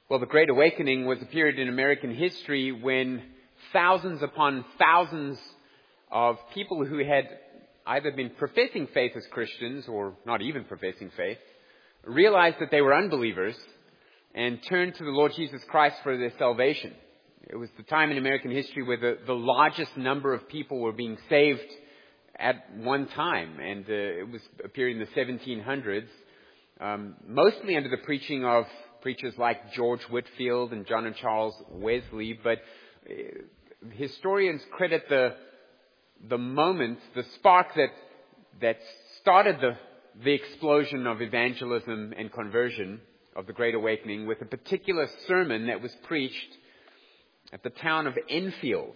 Well, the Great Awakening was a period in American history when thousands upon thousands of people who had either been professing faith as Christians or not even professing faith realized that they were unbelievers and turned to the Lord Jesus Christ for their salvation. It was the time in American history where the largest number of people were being saved at one time, and it was a period in the 1700s, mostly under the preaching of preachers like George Whitefield and John and Charles Wesley, but historians credit the moment, the spark that started the explosion of evangelism and conversion of the Great Awakening with a particular sermon that was preached at the town of Enfield.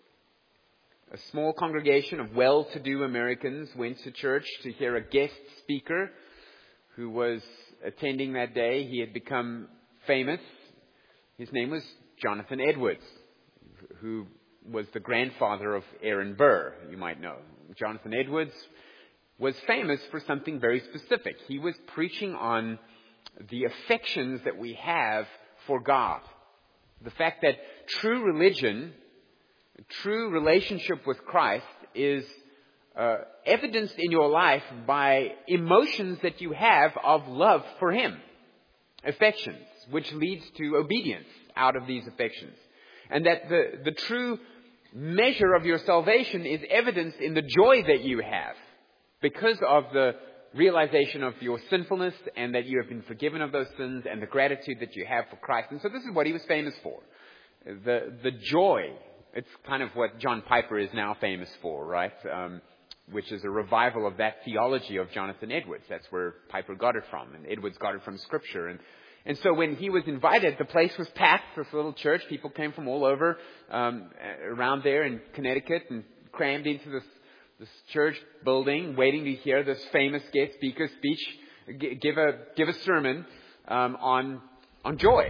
A small congregation of well-to-do Americans went to church to hear a guest speaker who was attending that day. He had become famous. His name was Jonathan Edwards, who was the grandfather of Aaron Burr, you might know. Jonathan Edwards was famous for something very specific. He was preaching on the affections that we have for God. The fact that true religion, true relationship with Christ is evidenced in your life by emotions that you have of love for Him. Affections, which leads to obedience out of these affections. And that the true measure of your salvation is evidenced in the joy that you have because of the realization of your sinfulness and that you have been forgiven of those sins and the gratitude that you have for Christ. And so this is what he was famous for. The joy. It's kind of what John Piper is now famous for, right? Which is a revival of that theology of Jonathan Edwards. That's where Piper got it from. And Edwards got it from Scripture. And so when he was invited, the place was packed, this little church. People came from all over around there in Connecticut and crammed into this church building, waiting to hear this famous guest speaker give a sermon on joy.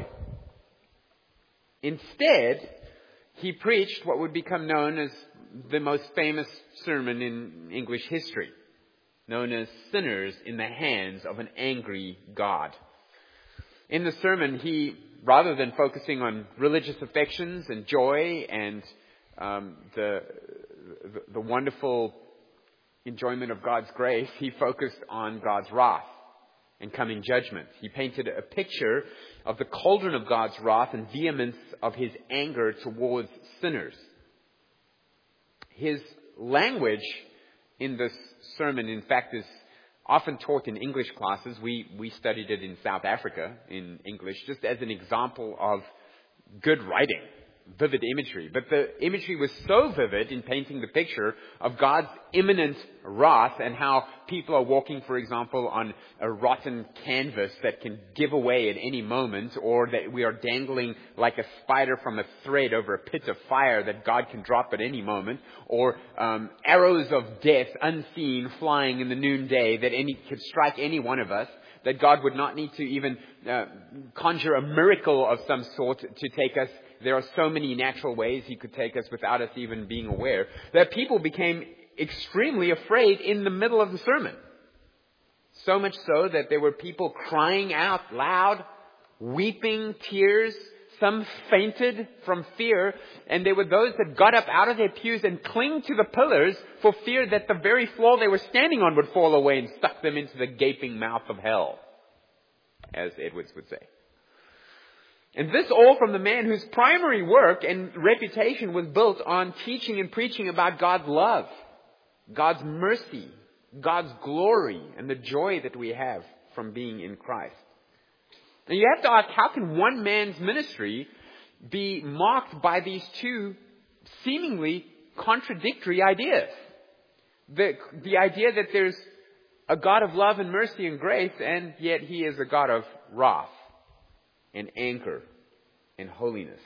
Instead, he preached what would become known as the most famous sermon in English history, known as Sinners in the Hands of an Angry God. In the sermon, he, rather than focusing on religious affections and joy and the wonderful enjoyment of God's grace, he focused on God's wrath and coming judgment. He painted a picture of the cauldron of God's wrath and vehemence of His anger towards sinners. His language in this sermon, in fact, is often taught in English classes. We studied it in South Africa in English, just as an example of good writing, vivid imagery. But the imagery was so vivid in painting the picture of God's imminent wrath and how people are walking, for example, on a rotten canvas that can give away at any moment, or that we are dangling like a spider from a thread over a pit of fire that God can drop at any moment, or arrows of death unseen flying in the noonday that could strike any one of us, that God would not need to even conjure a miracle of some sort to take us. There are so many natural ways He could take us without us even being aware, that people became extremely afraid in the middle of the sermon. So much so that there were people crying out loud, weeping tears. Some fainted from fear, and there were those that got up out of their pews and clung to the pillars for fear that the very floor they were standing on would fall away and suck them into the gaping mouth of hell, as Edwards would say. And this all from the man whose primary work and reputation was built on teaching and preaching about God's love, God's mercy, God's glory, and the joy that we have from being in Christ. And you have to ask, how can one man's ministry be marked by these two seemingly contradictory ideas? The idea that there's a God of love and mercy and grace, and yet He is a God of wrath and anger and holiness.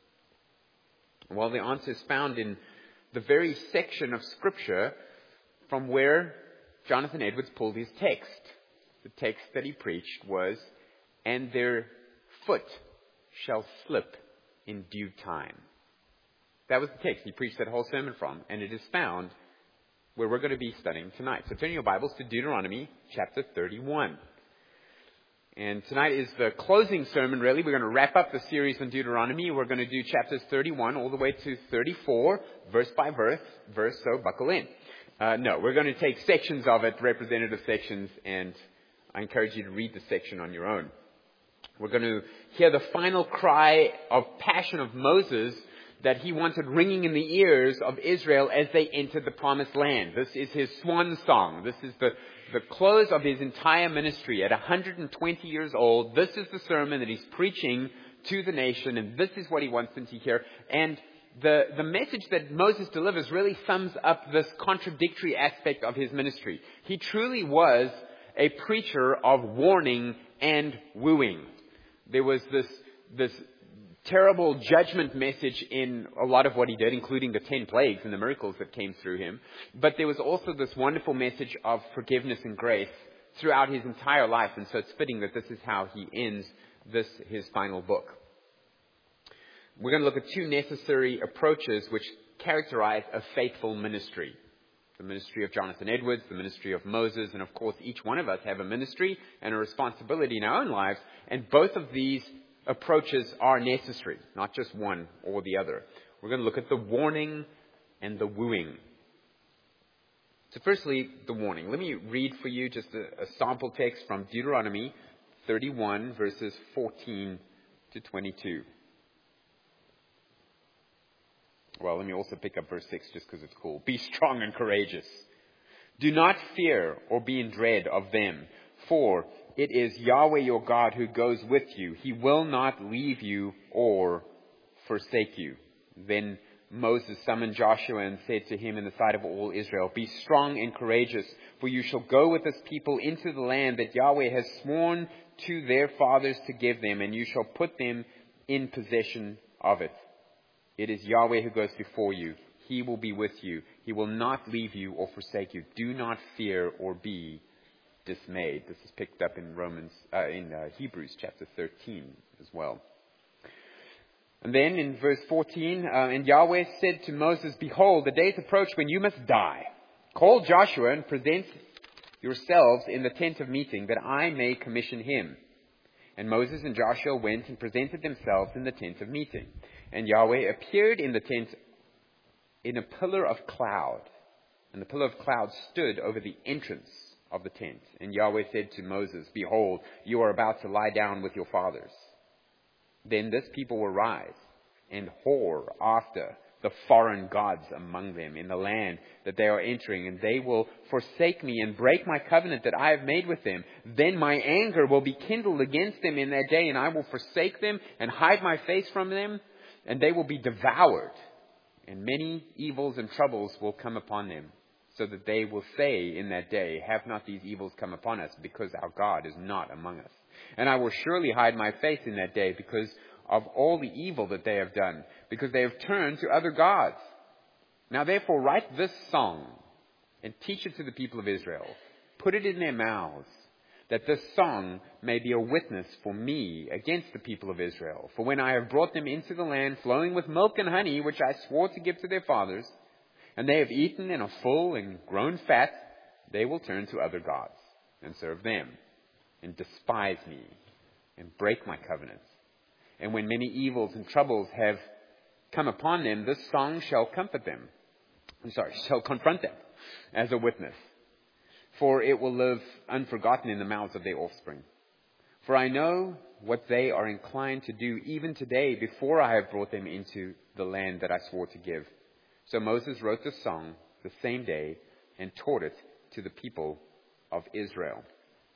Well, the answer is found in the very section of Scripture from where Jonathan Edwards pulled his text. The text that he preached was, "And their foot shall slip in due time." That was the text he preached that whole sermon from, and it is found where we're going to be studying tonight. So turn your Bibles to Deuteronomy chapter 31. And tonight is the closing sermon, really. We're going to wrap up the series on Deuteronomy. We're going to do chapters 31 all the way to 34, verse by verse, so buckle in. No, we're going to take sections of it, representative sections, and I encourage you to read the section on your own. We're going to hear the final cry of passion of Moses that he wanted ringing in the ears of Israel as they entered the promised land. This is his swan song. This is the close of his entire ministry. At 120 years old, this is the sermon that he's preaching to the nation, and this is what he wants them to hear. And the message that Moses delivers really sums up this contradictory aspect of his ministry. He truly was a preacher of warning and wooing. There was this terrible judgment message in a lot of what he did, including the 10 plagues and the miracles that came through him. But there was also this wonderful message of forgiveness and grace throughout his entire life. And so it's fitting that this is how he ends his final book. We're going to look at two necessary approaches which characterize a faithful ministry. The ministry of Jonathan Edwards, the ministry of Moses, and of course each one of us have a ministry and a responsibility in our own lives. And both of these approaches are necessary, not just one or the other. We're going to look at the warning and the wooing. So firstly, the warning. Let me read for you just a sample text from Deuteronomy 31, verses 14 to 22. Well, let me also pick up verse 6 just because it's cool. Be strong and courageous. Do not fear or be in dread of them, for it is Yahweh your God who goes with you. He will not leave you or forsake you. Then Moses summoned Joshua and said to him in the sight of all Israel, Be strong and courageous, for you shall go with this people into the land that Yahweh has sworn to their fathers to give them, and you shall put them in possession of it. It is Yahweh who goes before you. He will be with you. He will not leave you or forsake you. Do not fear or be dismayed. This is picked up in Hebrews chapter 13 as well. And then in verse 14, and Yahweh said to Moses, Behold, the days approach when you must die. Call Joshua and present yourselves in the tent of meeting, that I may commission him. And Moses and Joshua went and presented themselves in the tent of meeting. And Yahweh appeared in the tent in a pillar of cloud. And the pillar of cloud stood over the entrance of the tent. And Yahweh said to Moses, Behold, you are about to lie down with your fathers. Then this people will rise and whore after the foreign gods among them in the land that they are entering, and they will forsake me and break my covenant that I have made with them. Then my anger will be kindled against them in that day, and I will forsake them and hide my face from them, and they will be devoured, and many evils and troubles will come upon them, so that they will say in that day, Have not these evils come upon us, because our God is not among us? And I will surely hide my face in that day because of all the evil that they have done, because they have turned to other gods. Now therefore write this song and teach it to the people of Israel. Put it in their mouths, that this song may be a witness for me against the people of Israel. For when I have brought them into the land flowing with milk and honey, which I swore to give to their fathers, and they have eaten and are full and grown fat, they will turn to other gods and serve them, and despise me, and break my covenants. And when many evils and troubles have come upon them, this song shall confront them as a witness. For it will live unforgotten in the mouths of their offspring. For I know what they are inclined to do even today, before I have brought them into the land that I swore to give. So Moses wrote this song the same day and taught it to the people of Israel.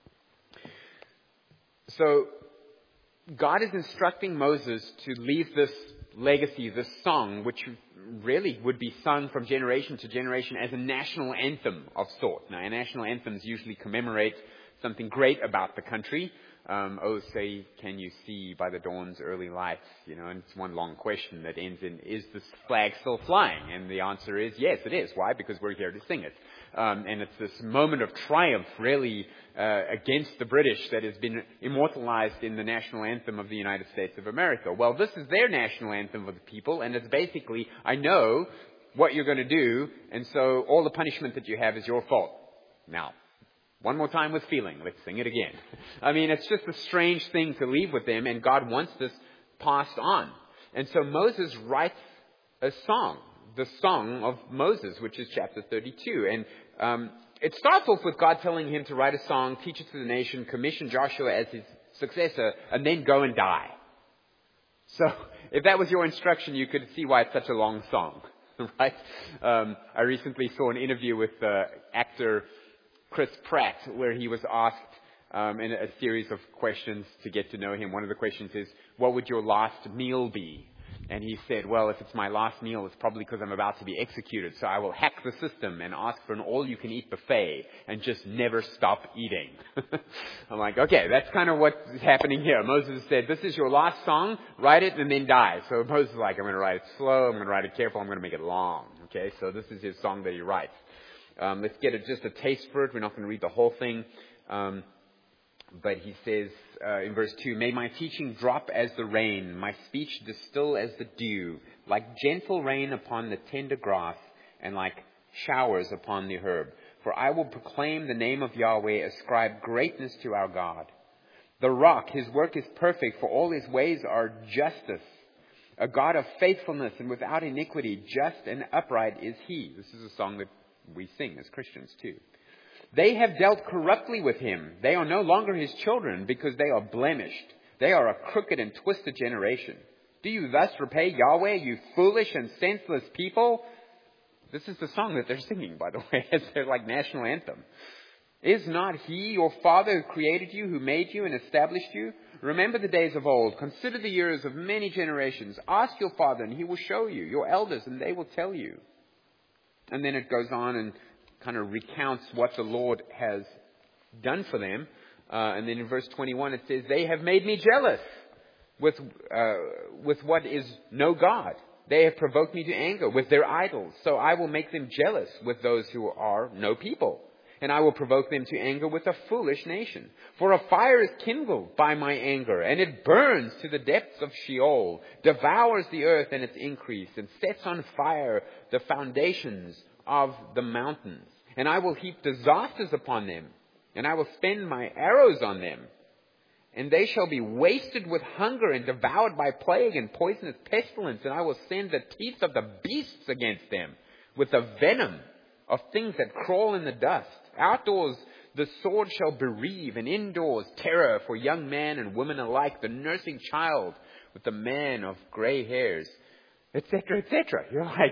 So God is instructing Moses to leave this legacy, this song, which really would be sung from generation to generation as a national anthem of sort. Now, national anthems usually commemorate something great about the country. Oh, say, can you see by the dawn's early light? And it's one long question that ends in, is this flag still flying? And the answer is, yes, it is. Why? Because we're here to sing it. And it's this moment of triumph, really, against the British that has been immortalized in the national anthem of the United States of America. Well, this is their national anthem of the people, and it's basically, I know what you're going to do, and so all the punishment that you have is your fault. Now, One more time with feeling. Let's sing it again. I mean, it's just a strange thing to leave with them, and God wants this passed on. And so Moses writes a song, the Song of Moses, which is chapter 32. And it starts off with God telling him to write a song, teach it to the nation, commission Joshua as his successor, and then go and die. So if that was your instruction, you could see why it's such a long song, right? I recently saw an interview with actor Chris Pratt, where he was asked in a series of questions to get to know him. One of the questions is, what would your last meal be? And he said, well, if it's my last meal, it's probably because I'm about to be executed. So I will hack the system and ask for an all-you-can-eat buffet and just never stop eating. I'm like, okay, that's kind of what's happening here. Moses said, this is your last song, write it and then die. So Moses is like, I'm going to write it slow, I'm going to write it careful, I'm going to make it long. Okay, so this is his song that he writes. Let's get just a taste for it. We're not going to read the whole thing. But he says in verse 2, may my teaching drop as the rain, my speech distill as the dew, like gentle rain upon the tender grass, and like showers upon the herb. For I will proclaim the name of Yahweh, ascribe greatness to our God. The rock, his work is perfect, for all his ways are justice. A God of faithfulness and without iniquity, just and upright is he. This is a song that we sing as Christians too. They have dealt corruptly with him. They are no longer his children because they are blemished. They are a crooked and twisted generation. Do you thus repay Yahweh, you foolish and senseless people? This is the song that they're singing, by the way, as their national anthem. Is not he your father who created you, who made you and established you? Remember the days of old. Consider the years of many generations. Ask your father and he will show you, your elders, and they will tell you. And then it goes on and kind of recounts what the Lord has done for them. And then in verse 21 it says, they have made me jealous with what is no God. They have provoked me to anger with their idols. So I will make them jealous with those who are no people. And I will provoke them to anger with a foolish nation. For a fire is kindled by my anger, and it burns to the depths of Sheol, devours the earth and its increase, and sets on fire the foundations of the mountains. And I will heap disasters upon them, and I will spend my arrows on them. And they shall be wasted with hunger and devoured by plague and poisonous pestilence. And I will send the teeth of the beasts against them, with the venom of things that crawl in the dust. Outdoors the sword shall bereave, and indoors terror for young man and woman alike, the nursing child with the man of gray hairs, etc., etc. You're like,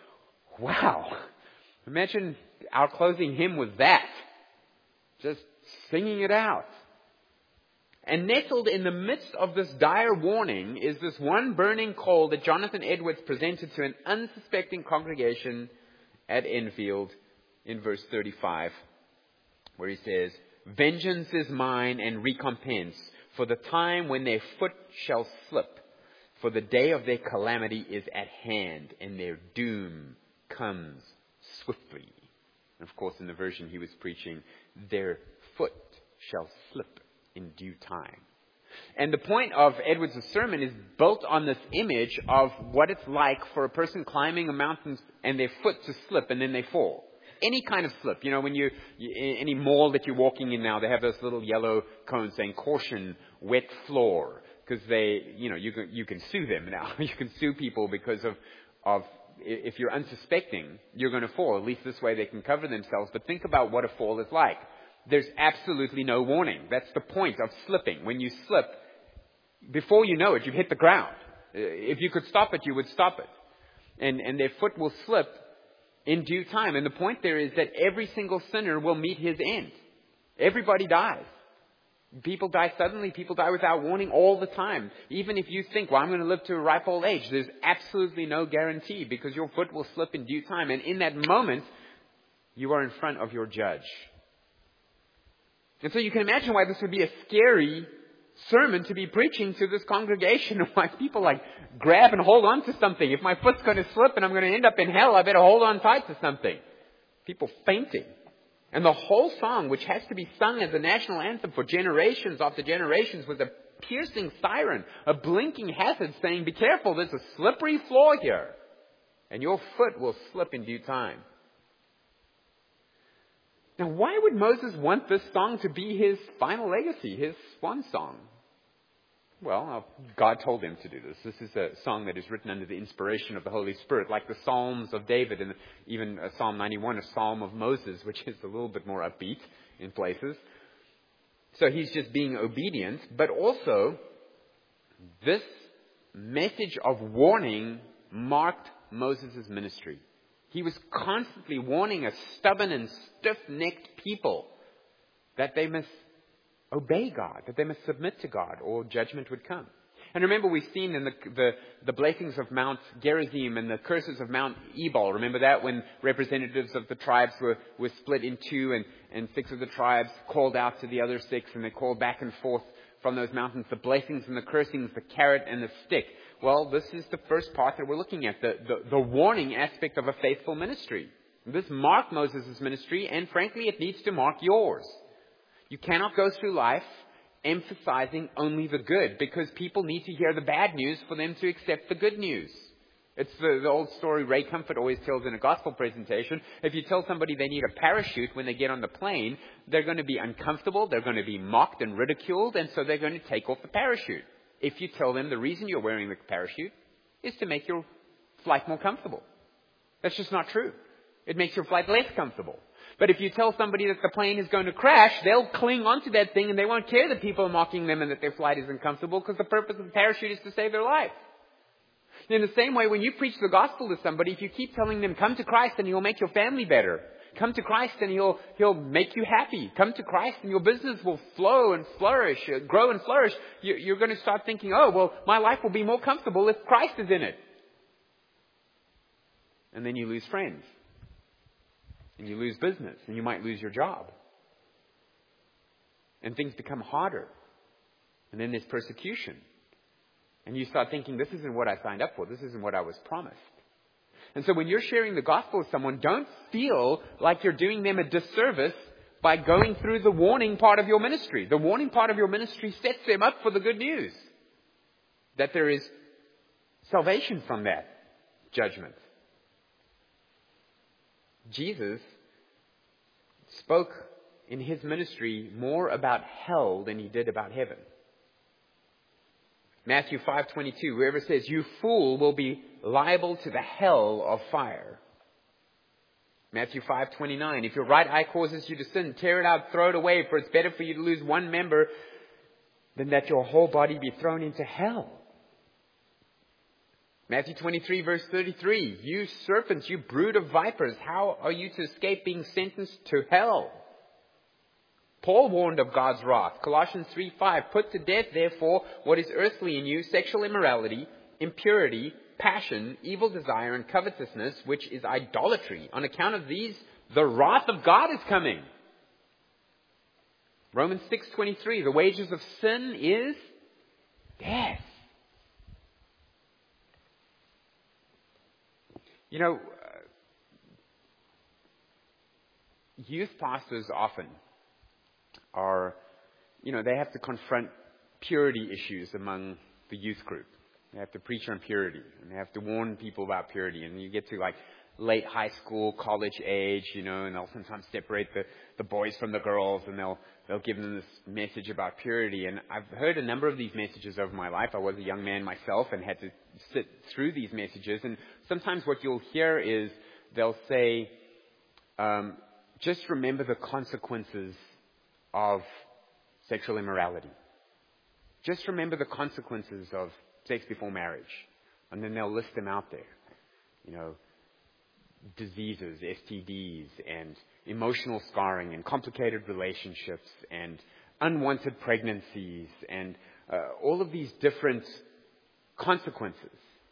wow. Imagine our closing hymn with that. Just singing it out. And nestled in the midst of this dire warning is this one burning coal that Jonathan Edwards presented to an unsuspecting congregation at Enfield in verse 35, where he says, vengeance is mine and recompense for the time when their foot shall slip, for the day of their calamity is at hand and their doom comes swiftly. And of course, in the version he was preaching, their foot shall slip in due time. And the point of Edwards' sermon is built on this image of what it's like for a person climbing a mountain and their foot to slip and then they fall. Any kind of slip. You know, when any mall that you're walking in now, they have those little yellow cones saying, caution, wet floor. Because you can sue them now. You can sue people because of if you're unsuspecting, you're going to fall. At least this way they can cover themselves. But think about what a fall is like. There's absolutely no warning. That's the point of slipping. When you slip, before you know it, you've hit the ground. If you could stop it, you would stop it. And their foot will slip in due time. And the point there is that every single sinner will meet his end. Everybody dies. People die suddenly. People die without warning all the time. Even if you think, well, I'm going to live to a ripe old age, there's absolutely no guarantee because your foot will slip in due time. And in that moment, you are in front of your judge. And so you can imagine why this would be a scary sermon to be preaching to this congregation. Why people grab and hold on to something. If my foot's going to slip and I'm going to end up in hell, I better hold on tight to something. People fainting. And the whole song, which has to be sung as a national anthem for generations after generations, was a piercing siren, a blinking hazard saying, be careful, there's a slippery floor here. And your foot will slip in due time. Now, why would Moses want this song to be his final legacy, his swan song? Well, God told him to do this. This is a song that is written under the inspiration of the Holy Spirit, like the Psalms of David and even Psalm 91, a Psalm of Moses, which is a little bit more upbeat in places. So he's just being obedient, but also this message of warning marked Moses' ministry. He was constantly warning a stubborn and stiff-necked people that they must obey God, that they must submit to God, or judgment would come. And remember, we've seen in the blessings of Mount Gerizim and the curses of Mount Ebal. Remember that, when representatives of the tribes were split in two, and 6 of the tribes called out to the other 6, and they called back and forth from those mountains, the blessings and the cursings, the carrot and the stick. Well, this is the first part that we're looking at, the warning aspect of a faithful ministry. This marked Moses' ministry, and frankly, it needs to mark yours. You cannot go through life emphasizing only the good, because people need to hear the bad news for them to accept the good news. It's the old story Ray Comfort always tells in a gospel presentation. If you tell somebody they need a parachute when they get on the plane, they're going to be uncomfortable, they're going to be mocked and ridiculed, and so they're going to take off the parachute. If you tell them the reason you're wearing the parachute is to make your flight more comfortable. That's just not true. It makes your flight less comfortable. But if you tell somebody that the plane is going to crash, they'll cling onto that thing and they won't care that people are mocking them and that their flight isn't comfortable, because the purpose of the parachute is to save their life. In the same way, when you preach the gospel to somebody, if you keep telling them, come to Christ and He'll make your family better. Come to Christ and He'll make you happy. Come to Christ and your business will flow and flourish, grow and flourish. You're going to start thinking, oh, well, my life will be more comfortable if Christ is in it. And then you lose friends. And you lose business, and you might lose your job. And things become harder. And then there's persecution. And you start thinking, this isn't what I signed up for. This isn't what I was promised. And so when you're sharing the gospel with someone, don't feel like you're doing them a disservice by going through the warning part of your ministry. The warning part of your ministry sets them up for the good news, that there is salvation from that judgment. Jesus spoke in His ministry more about hell than He did about heaven. Matthew 5:22, whoever says, you fool, will be liable to the hell of fire. Matthew 5:29, if your right eye causes you to sin, tear it out, throw it away, for it's better for you to lose one member than that your whole body be thrown into hell. Matthew 23, verse 33, you serpents, you brood of vipers, how are you to escape being sentenced to hell? Paul warned of God's wrath. Colossians 3:5, put to death, therefore, what is earthly in you, sexual immorality, impurity, passion, evil desire, and covetousness, which is idolatry. On account of these, the wrath of God is coming. Romans 6:23, the wages of sin is death. You know, youth pastors often are, they have to confront purity issues among the youth group. They have to preach on purity, and they have to warn people about purity. And you get to like late high school, college age, and they'll sometimes separate the boys from the girls, and they'll give them this message about purity. And I've heard a number of these messages over my life. I was a young man myself and had to sit through these messages. And sometimes what you'll hear is they'll say, just remember the consequences of sexual immorality. Just remember the consequences of sex before marriage. And then they'll list them out there. Diseases, STDs, and emotional scarring, and complicated relationships, and unwanted pregnancies, and all of these different consequences.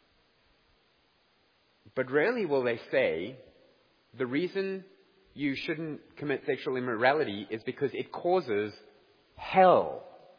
But rarely will they say, the reason you shouldn't commit sexual immorality is because it causes hell.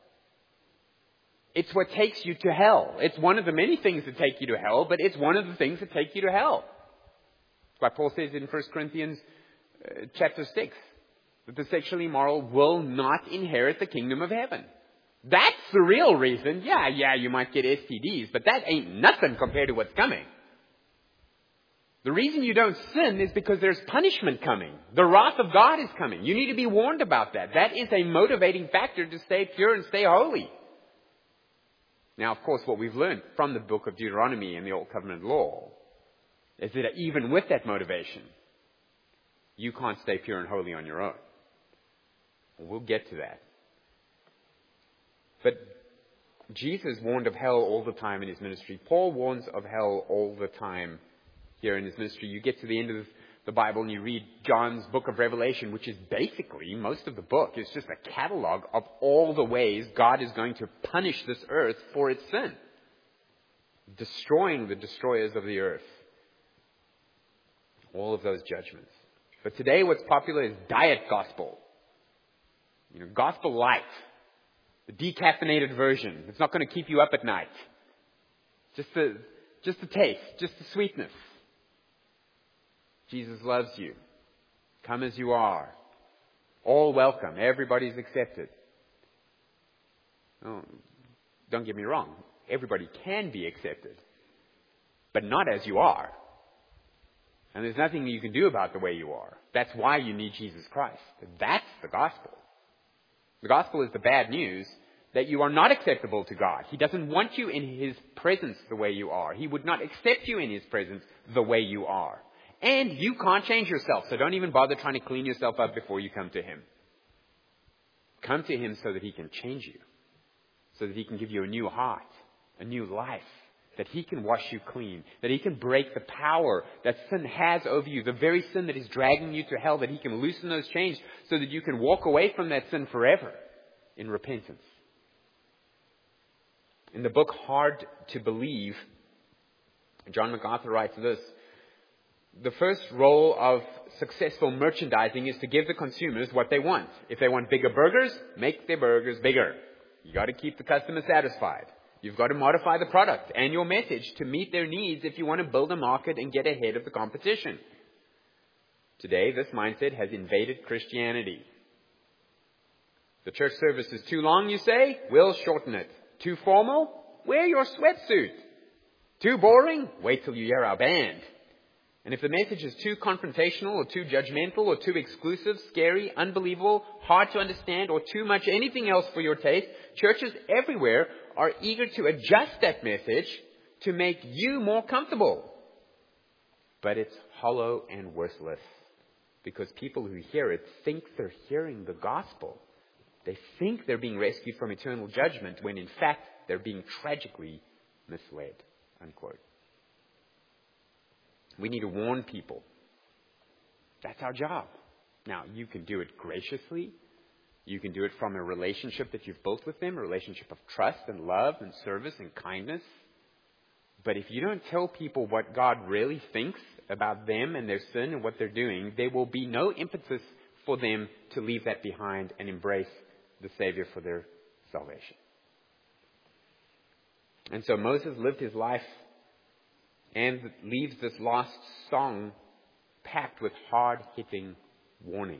It's what takes you to hell. It's one of the many things that take you to hell, but it's one of the things that take you to hell. That's why Paul says in 1 Corinthians chapter 6, that the sexually immoral will not inherit the kingdom of heaven. That's the real reason. Yeah, you might get STDs, but that ain't nothing compared to what's coming. The reason you don't sin is because there's punishment coming. The wrath of God is coming. You need to be warned about that. That is a motivating factor to stay pure and stay holy. Now, of course, what we've learned from the book of Deuteronomy and the Old Covenant law is that even with that motivation, you can't stay pure and holy on your own. We'll get to that. But Jesus warned of hell all the time in his ministry. Paul warns of hell all the time here in his ministry. You get to the end of the Bible and you read John's book of Revelation, which is basically, most of the book is just a catalog of all the ways God is going to punish this earth for its sin. Destroying the destroyers of the earth. All of those judgments. But today what's popular is diet gospel. Gospel light. The decaffeinated version. It's not going to keep you up at night. Just the taste. Just the sweetness. Jesus loves you. Come as you are. All welcome. Everybody's accepted. Oh, don't get me wrong. Everybody can be accepted. But not as you are. And there's nothing you can do about the way you are. That's why you need Jesus Christ. That's the gospel. The gospel is the bad news that you are not acceptable to God. He doesn't want you in His presence the way you are. He would not accept you in His presence the way you are. And you can't change yourself, so don't even bother trying to clean yourself up before you come to Him. Come to Him so that He can change you. So that He can give you a new heart, a new life. That He can wash you clean. That He can break the power that sin has over you. The very sin that is dragging you to hell. That He can loosen those chains so that you can walk away from that sin forever in repentance. In the book Hard to Believe, John MacArthur writes this. The first role of successful merchandising is to give the consumers what they want. If they want bigger burgers, make their burgers bigger. You got to keep the customer satisfied. You've got to modify the product and your message to meet their needs if you want to build a market and get ahead of the competition. Today, this mindset has invaded Christianity. The church service is too long, you say? We'll shorten it. Too formal? Wear your sweatsuit. Too boring? Wait till you hear our band. And if the message is too confrontational or too judgmental or too exclusive, scary, unbelievable, hard to understand, or too much anything else for your taste, churches everywhere are eager to adjust that message to make you more comfortable. But it's hollow and worthless because people who hear it think they're hearing the gospel. They think they're being rescued from eternal judgment when in fact they're being tragically misled. Unquote. We need to warn people. That's our job. Now, you can do it graciously. You can do it from a relationship that you've built with them, a relationship of trust and love and service and kindness. But if you don't tell people what God really thinks about them and their sin and what they're doing, there will be no impetus for them to leave that behind and embrace the Savior for their salvation. And so Moses lived his life and leaves this last song packed with hard-hitting warnings.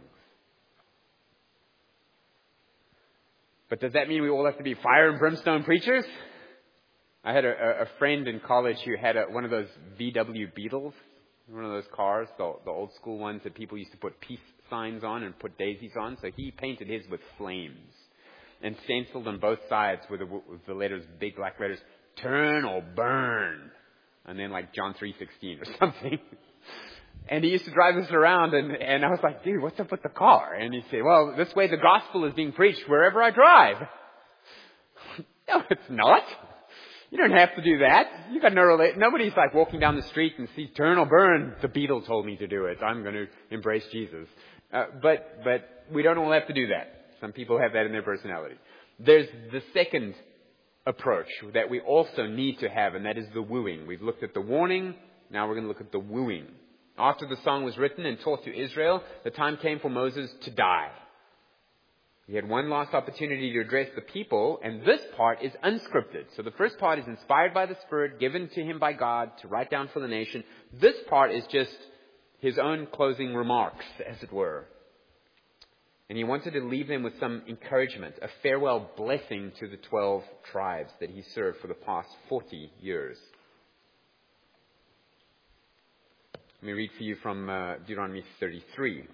But does that mean we all have to be fire and brimstone preachers? I had a friend in college who had one of those VW Beetles, one of those cars, the old school ones that people used to put peace signs on and put daisies on. So he painted his with flames and stenciled on both sides with the letters, big black letters, "Turn or burn." And then like John 3:16 or something. And he used to drive us around and I was like, dude, what's up with the car? And he said, well, this way the gospel is being preached wherever I drive. No, it's not. You don't have to do that. You got no nobody's like walking down the street and sees "Turn or burn." The Beatles told me to do it. I'm going to embrace Jesus. But we don't all have to do that. Some people have that in their personality. There's the second approach that we also need to have, and that is the wooing. We've looked at the warning. Now we're going to look at the wooing. After the song was written and taught to Israel, the time came for Moses to die. He had one last opportunity to address the people, and this part is unscripted. So the first part is inspired by the Spirit, given to him by God to write down for the nation. This part is just his own closing remarks, as it were. And he wanted to leave them with some encouragement, a farewell blessing to the 12 tribes that he served for the past 40 years. Let me read for you from Deuteronomy 33.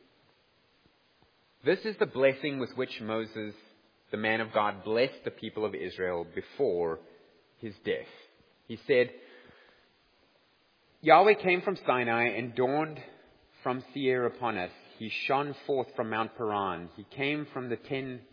This is the blessing with which Moses, the man of God, blessed the people of Israel before his death. He said, Yahweh came from Sinai and dawned from Seir upon us. He shone forth from Mount Paran. He came from the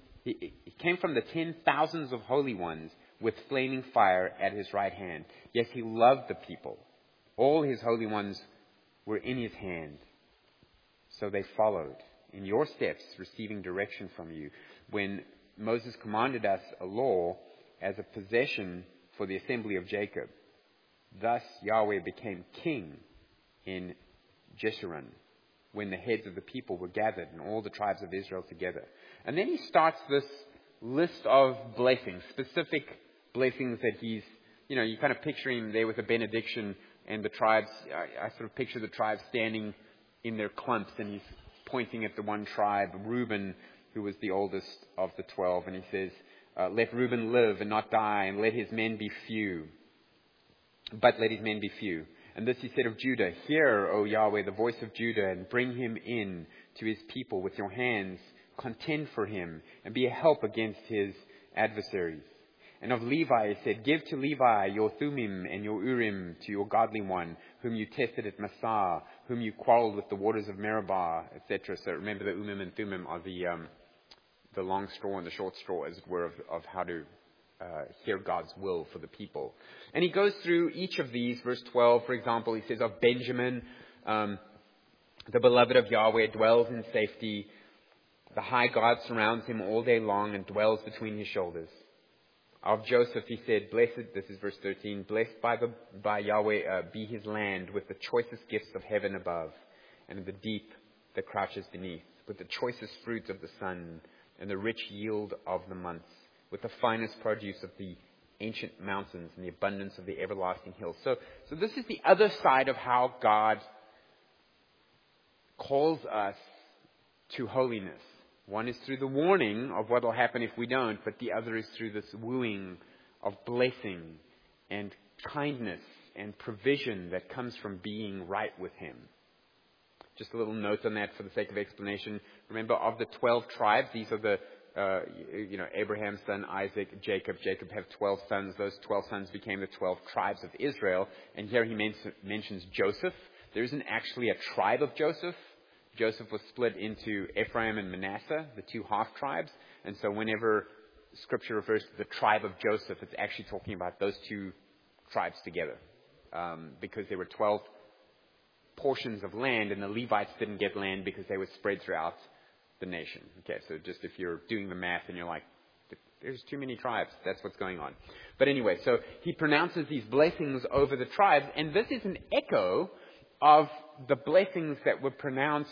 10,000s of holy ones with flaming fire at his right hand. Yes, he loved the people. All his holy ones were in his hand. So they followed in your steps, receiving direction from you. When Moses commanded us a law as a possession for the assembly of Jacob. Thus Yahweh became king in Jeshurun, when the heads of the people were gathered and all the tribes of Israel together. And then he starts this list of blessings, specific blessings that he's, you kind of picture him there with a benediction and the tribes. I sort of picture the tribes standing in their clumps and he's pointing at the one tribe, Reuben, who was the oldest of the 12. And he says, let Reuben live and not die, and let his men be few. But let his men be few. And this he said of Judah, hear, O Yahweh, the voice of Judah, and bring him in to his people with your hands. Contend for him, and be a help against his adversaries. And of Levi he said, give to Levi your Thummim and your Urim to your godly one, whom you tested at Massah, whom you quarreled with the waters of Meribah, etc. So remember the Urim and Thummim are the long straw and the short straw, as it were, of how to hear God's will for the people. And he goes through each of these. Verse 12, for example, he says of Benjamin, the beloved of Yahweh dwells in safety. The high God surrounds him all day long and dwells between his shoulders. Of Joseph he said, blessed, this is verse 13, blessed by Yahweh be his land with the choicest gifts of heaven above, and the deep that crouches beneath, with the choicest fruits of the sun, and the rich yield of the months, with the finest produce of the ancient mountains and the abundance of the everlasting hills. So this is the other side of how God calls us to holiness. One is through the warning of what will happen if we don't, but the other is through this wooing of blessing and kindness and provision that comes from being right with him. Just a little note on that for the sake of explanation. Remember, of the 12 tribes, these are the Abraham's son, Isaac, Jacob. Jacob had 12 sons. Those 12 sons became the 12 tribes of Israel. And here he mentions Joseph. There isn't actually a tribe of Joseph. Joseph was split into Ephraim and Manasseh, the two half-tribes. And so whenever Scripture refers to the tribe of Joseph, it's actually talking about those two tribes together. Because there were 12 portions of land, and the Levites didn't get land because they were spread throughout the nation. Okay, so just if you're doing the math and you're like, there's too many tribes, that's what's going on. But anyway, so he pronounces these blessings over the tribes, and this is an echo of the blessings that were pronounced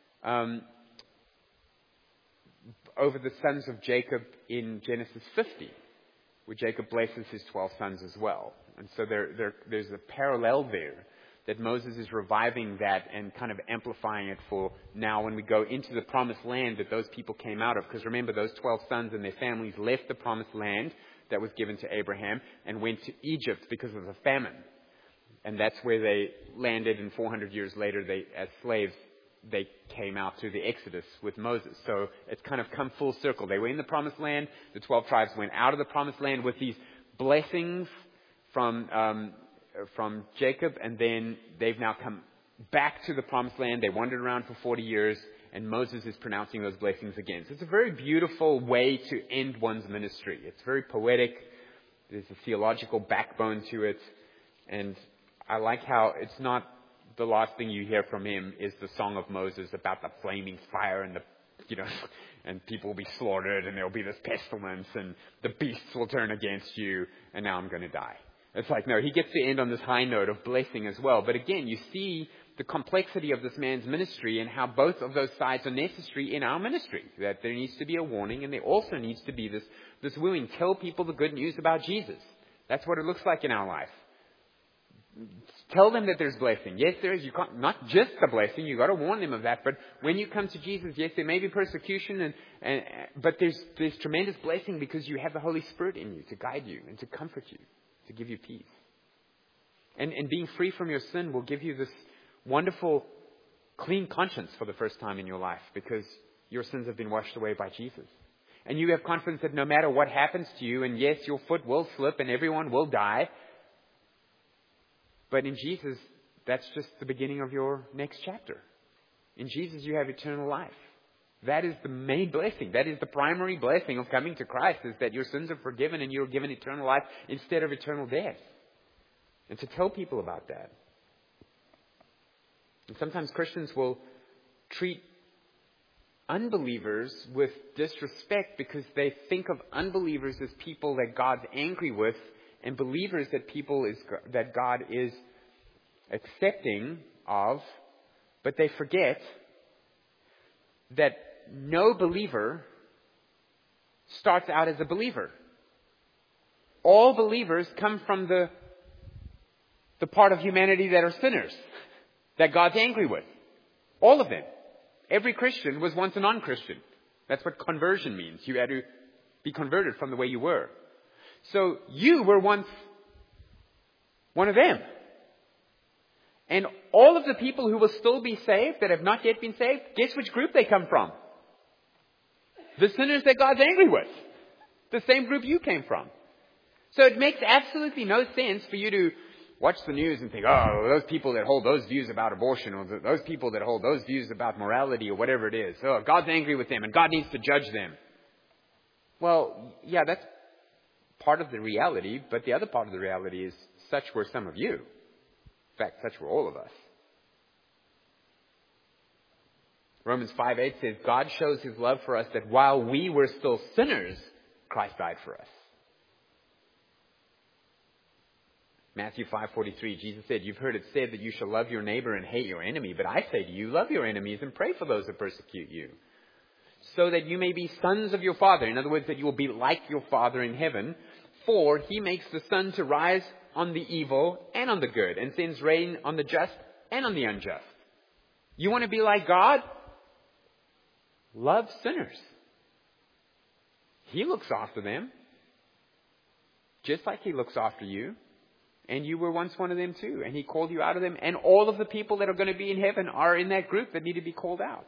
over the sons of Jacob in Genesis 50, where Jacob blesses his 12 sons as well. And so there's a parallel there that Moses is reviving that and kind of amplifying it for now when we go into the promised land that those people came out of. Because remember, those 12 sons and their families left the promised land that was given to Abraham and went to Egypt because of the famine. And that's where they landed, and 400 years later, as slaves, they came out through the Exodus with Moses. So it's kind of come full circle. They were in the promised land. The 12 tribes went out of the promised land with these blessings from Jacob, and then they've now come back to the promised land. They wandered around for 40 years, and Moses is pronouncing those blessings again. So it's a very beautiful way to end one's ministry. It's very poetic. There's a theological backbone to it, and I like how it's not the last thing you hear from him is the song of Moses about the flaming fire and and people will be slaughtered and there'll be this pestilence and the beasts will turn against you and now I'm going to die. It's like, no, he gets to end on this high note of blessing as well. But again, you see the complexity of this man's ministry and how both of those sides are necessary in our ministry. That there needs to be a warning and there also needs to be this wooing. Tell people the good news about Jesus. That's what it looks like in our life. Tell them that there's blessing. Yes, there is. You can't, not just the blessing. You've got to warn them of that. But when you come to Jesus, yes, there may be persecution, but there's tremendous blessing because you have the Holy Spirit in you to guide you and to comfort you, to give you peace. And being free from your sin will give you this wonderful, clean conscience for the first time in your life because your sins have been washed away by Jesus. And you have confidence that no matter what happens to you, and yes, your foot will slip and everyone will die, but in Jesus, that's just the beginning of your next chapter. In Jesus, you have eternal life. That is the main blessing. That is the primary blessing of coming to Christ, is that your sins are forgiven and you're given eternal life instead of eternal death. And to tell people about that. And sometimes Christians will treat unbelievers with disrespect because they think of unbelievers as people that God's angry with, and believers that God is accepting of, but they forget that no believer starts out as a believer. All believers come from the part of humanity that are sinners, that God's angry with. All of them. Every Christian was once a non-Christian. That's what conversion means. You had to be converted from the way you were. So you were once one of them. And all of the people who will still be saved, that have not yet been saved, guess which group they come from? The sinners that God's angry with. The same group you came from. So it makes absolutely no sense for you to watch the news and think, oh, those people that hold those views about abortion, or those people that hold those views about morality, or whatever it is. Oh, God's angry with them and God needs to judge them. Well, yeah, that's part of the reality, but the other part of the reality is such were some of you. In fact, such were all of us. Romans 5:8 says, God shows His love for us that while we were still sinners, Christ died for us. Matthew 5:43, Jesus said, you've heard it said that you shall love your neighbor and hate your enemy, but I say to you, love your enemies and pray for those who persecute you, so that you may be sons of your Father. In other words, that you will be like your Father in heaven, for He makes the sun to rise on the evil and on the good, and sends rain on the just and on the unjust. You want to be like God? Love sinners. He looks after them, just like He looks after you. And you were once one of them too. And He called you out of them. And all of the people that are going to be in heaven are in that group that need to be called out.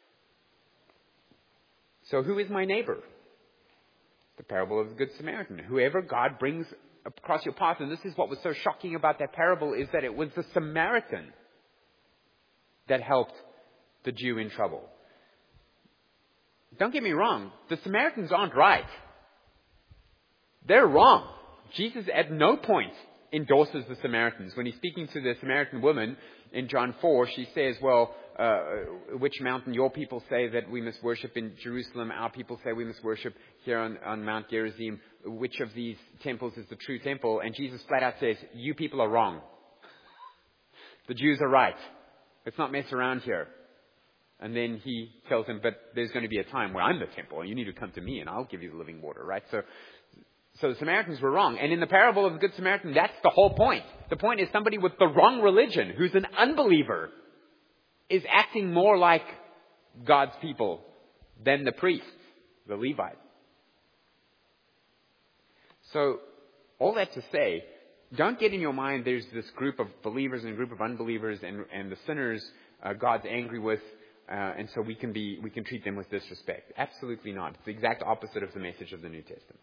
So who is my neighbor? The parable of the Good Samaritan. Whoever God brings across your path. And this is what was so shocking about that parable, is that it was the Samaritan that helped the Jew in trouble. Don't get me wrong. The Samaritans aren't right. They're wrong. Jesus at no point endorses the Samaritans. When He's speaking to the Samaritan woman in John 4, she says, well, which mountain? Your people say that we must worship in Jerusalem. Our people say we must worship here on Mount Gerizim. Which of these temples is the true temple? And Jesus flat out says, you people are wrong. The Jews are right. Let's not mess around here. And then He tells them, but there's going to be a time where I'm the temple, and you need to come to me, and I'll give you the living water, right? So the Samaritans were wrong. And in the parable of the Good Samaritan, that's the whole point. The point is somebody with the wrong religion, who's an unbeliever, is acting more like God's people than the priests, the Levites. So, all that to say, don't get in your mind there's this group of believers and a group of unbelievers, and the sinners God's angry with, and so we can treat them with disrespect. Absolutely not. It's the exact opposite of the message of the New Testament.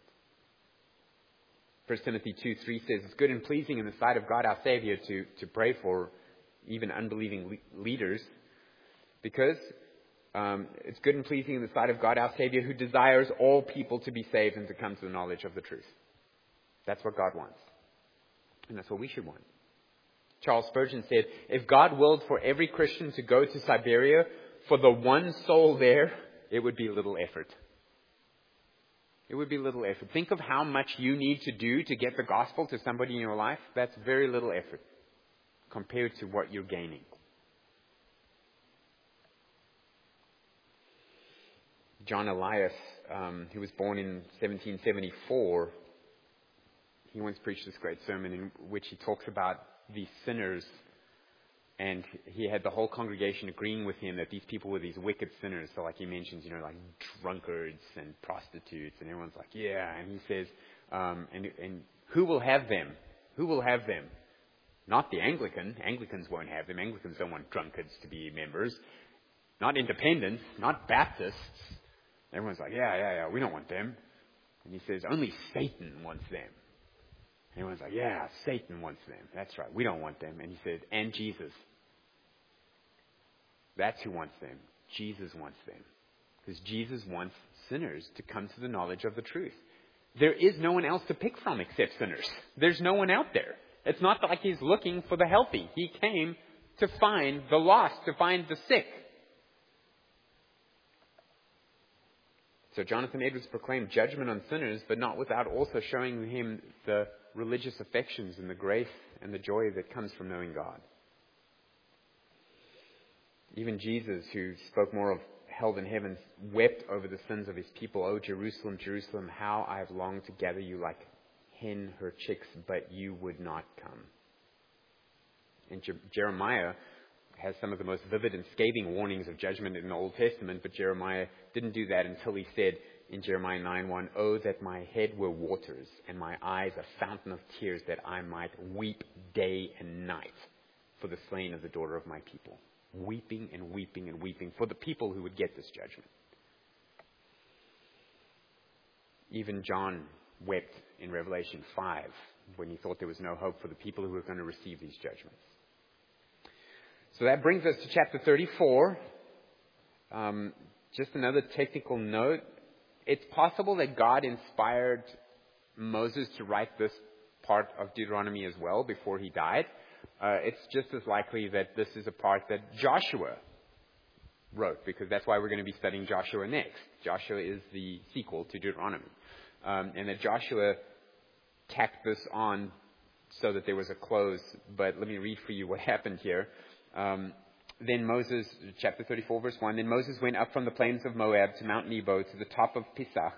1 Timothy 2:3 says, it's good and pleasing in the sight of God our Savior to pray for even unbelieving leaders, because it's good and pleasing in the sight of God our Savior, who desires all people to be saved and to come to the knowledge of the truth. That's what God wants. And that's what we should want. Charles Spurgeon said, if God willed for every Christian to go to Siberia for the one soul there, it would be little effort. It would be little effort. Think of how much you need to do to get the gospel to somebody in your life. That's very little effort compared to what you're gaining. John Elias, who was born in 1774, he once preached this great sermon in which he talks about these sinners, and he had the whole congregation agreeing with him that these people were these wicked sinners. So like he mentions, like drunkards and prostitutes, and everyone's like, yeah. And he says, and who will have them? Who will have them? Not the Anglican. Anglicans won't have them. Anglicans don't want drunkards to be members. Not independents. Not Baptists. Everyone's like, yeah, we don't want them. And he says, only Satan wants them. And everyone's like, yeah, Satan wants them. That's right. We don't want them. And he says, and Jesus. That's who wants them. Jesus wants them. Because Jesus wants sinners to come to the knowledge of the truth. There is no one else to pick from except sinners. There's no one out there. It's not like he's looking for the healthy. He came to find the lost, to find the sick. So Jonathan Edwards proclaimed judgment on sinners, but not without also showing him the religious affections and the grace and the joy that comes from knowing God. Even Jesus, who spoke more of hell than heaven, wept over the sins of his people. "O Jerusalem, Jerusalem, how I have longed to gather you like hen her chicks, but you would not come." And Jeremiah has some of the most vivid and scathing warnings of judgment in the Old Testament, but Jeremiah didn't do that until he said in Jeremiah 9:1, "Oh, that my head were waters and my eyes a fountain of tears, that I might weep day and night for the slain of the daughter of my people." Weeping and weeping and weeping for the people who would get this judgment. Even John wept in Revelation 5 when he thought there was no hope for the people who were going to receive these judgments. So that brings us to chapter 34. Just another technical note. It's possible that God inspired Moses to write this part of Deuteronomy as well before he died. It's just as likely that this is a part that Joshua wrote, because that's why we're going to be studying Joshua next. Joshua is the sequel to Deuteronomy. And that Joshua tacked this on so that there was a close. But let me read for you what happened here. Then Moses, chapter 34, verse 1, "Then Moses went up from the plains of Moab to Mount Nebo to the top of Pisgah,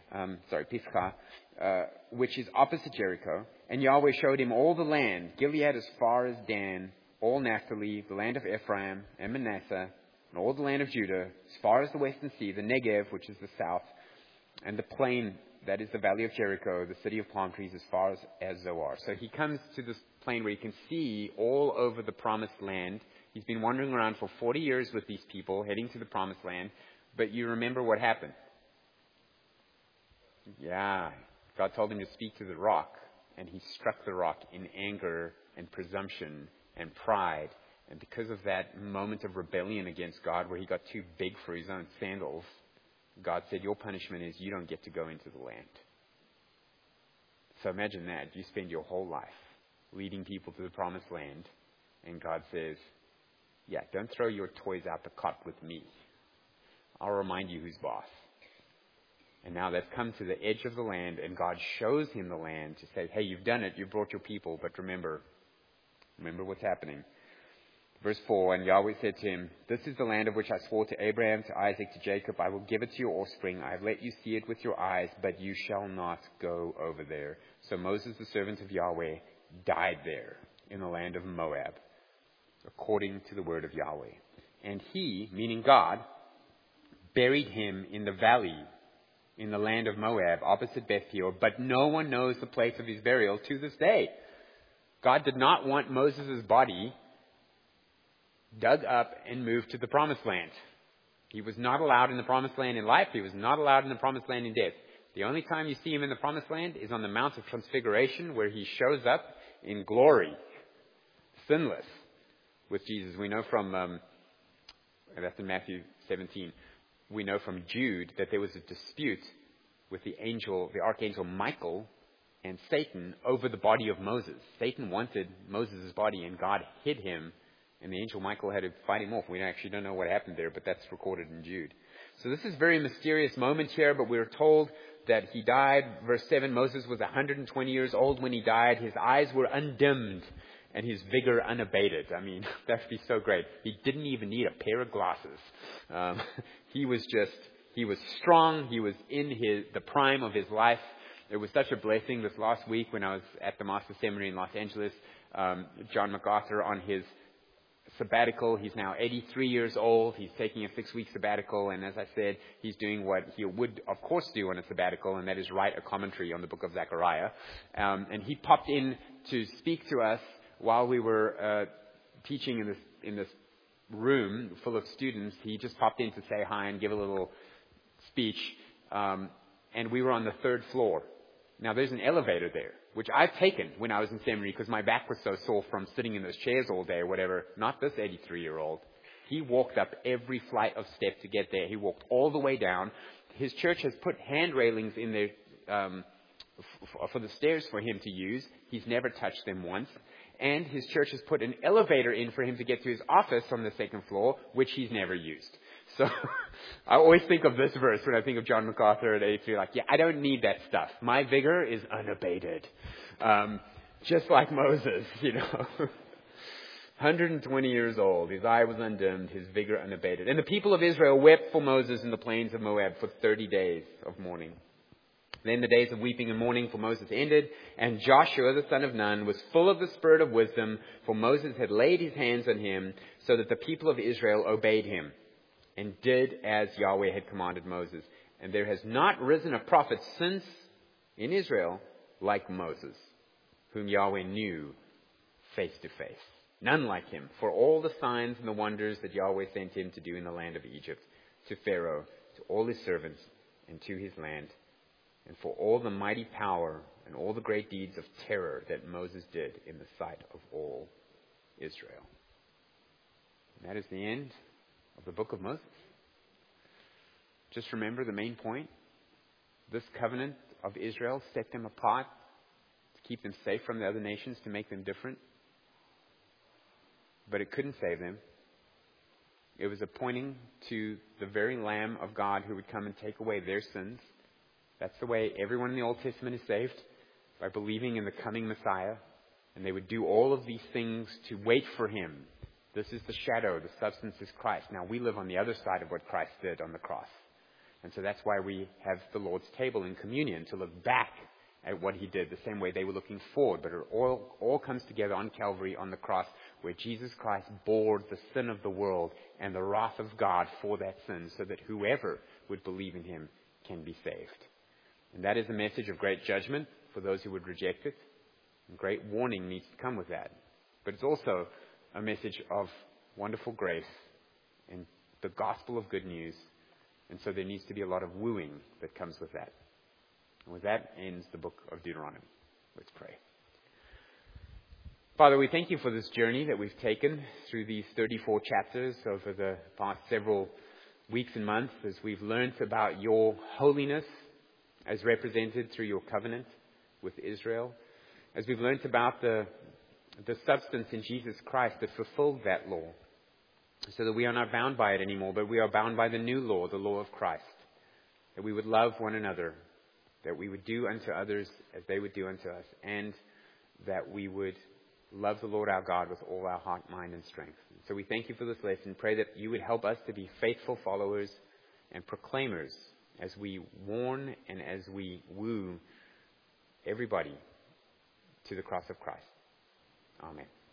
which is opposite Jericho. And Yahweh showed him all the land, Gilead as far as Dan, all Naphtali, the land of Ephraim and Manasseh, and all the land of Judah, as far as the western sea, the Negev, which is the south, and the plain, that is the valley of Jericho, the city of palm trees, as far as Zoar." So he comes to this plain where you can see all over the promised land. He's been wandering around for 40 years with these people, heading to the promised land. But you remember what happened? Yeah, God told him to speak to the rock, and he struck the rock in anger and presumption and pride. And because of that moment of rebellion against God, where he got too big for his own sandals, God said, "Your punishment is you don't get to go into the land." So imagine that. You spend your whole life leading people to the promised land, and God says, "Yeah, don't throw your toys out the cot with me. I'll remind you who's boss." And now they've come to the edge of the land, and God shows him the land to say, "Hey, you've done it. You've brought your people, but remember what's happening." Verse 4, "And Yahweh said to him, 'This is the land of which I swore to Abraham, to Isaac, to Jacob. I will give it to your offspring. I have let you see it with your eyes, but you shall not go over there.' So Moses, the servant of Yahweh, died there in the land of Moab, according to the word of Yahweh. And he," meaning God, "buried him in the valley in the land of Moab, opposite Beth Peor, but no one knows the place of his burial to this day." God did not want Moses' body dug up and moved to the promised land. He was not allowed in the promised land in life. He was not allowed in the promised land in death. The only time you see him in the promised land is on the Mount of Transfiguration, where he shows up in glory, sinless, with Jesus. We know from, that's in Matthew 17, we know from Jude that there was a dispute with the archangel Michael and Satan over the body of Moses. Satan wanted Moses' body, and God hid him, and the angel Michael had to fight him off. We actually don't know what happened there, but that's recorded in Jude. So this is a very mysterious moment here, but we're told that he died. Verse 7, Moses was 120 years old when he died. His eyes were undimmed and his vigor unabated. I mean, that would be so great. He didn't even need a pair of glasses. He was strong. He was in the prime of his life. It was such a blessing this last week when I was at the Master Seminary in Los Angeles. John MacArthur on his sabbatical. He's now 83 years old. He's taking a 6-week sabbatical. And as I said, he's doing what he would, of course, do on a sabbatical, and that is write a commentary on the book of Zechariah. And he popped in to speak to us while we were teaching in this room full of students, he just popped in to say hi and give a little speech. And we were on the 3rd floor. Now, there's an elevator there, which I've taken when I was in seminary because my back was so sore from sitting in those chairs all day or whatever. Not this 83-year-old. He walked up every flight of steps to get there. He walked all the way down. His church has put hand railings in there for the stairs for him to use. He's never touched them once. And his church has put an elevator in for him to get to his office on the 2nd floor, which he's never used. So I always think of this verse when I think of John MacArthur at 83, like, yeah, I don't need that stuff. My vigor is unabated. Just like Moses, 120 years old, his eye was undimmed, his vigor unabated. And the people of Israel wept for Moses in the plains of Moab for 30 days of mourning. Then the days of weeping and mourning for Moses ended, and Joshua the son of Nun was full of the spirit of wisdom, for Moses had laid his hands on him, so that the people of Israel obeyed him, and did as Yahweh had commanded Moses. And there has not risen a prophet since in Israel like Moses, whom Yahweh knew face to face. None like him, for all the signs and the wonders that Yahweh sent him to do in the land of Egypt, to Pharaoh, to all his servants, and to his land, and for all the mighty power and all the great deeds of terror that Moses did in the sight of all Israel. And that is the end of the book of Moses. Just remember the main point. This covenant of Israel set them apart to keep them safe from the other nations, to make them different. But it couldn't save them. It was a pointing to the very Lamb of God who would come and take away their sins. That's the way everyone in the Old Testament is saved, by believing in the coming Messiah. And they would do all of these things to wait for him. This is the shadow, the substance is Christ. Now we live on the other side of what Christ did on the cross. And so that's why we have the Lord's table in communion, to look back at what he did the same way they were looking forward. But it all comes together on Calvary, on the cross, where Jesus Christ bore the sin of the world and the wrath of God for that sin, so that whoever would believe in him can be saved. And that is a message of great judgment for those who would reject it. And great warning needs to come with that. But it's also a message of wonderful grace and the gospel of good news. And so there needs to be a lot of wooing that comes with that. And with that ends the book of Deuteronomy. Let's pray. Father, we thank you for this journey that we've taken through these 34 chapters over the past several weeks and months, as we've learned about your holiness as represented through your covenant with Israel, as we've learned about the substance in Jesus Christ that fulfilled that law, so that we are not bound by it anymore, but we are bound by the new law, the law of Christ, that we would love one another, that we would do unto others as they would do unto us, and that we would love the Lord our God with all our heart, mind, and strength. So we thank you for this lesson. Pray that you would help us to be faithful followers and proclaimers as we warn and as we woo everybody to the cross of Christ. Amen.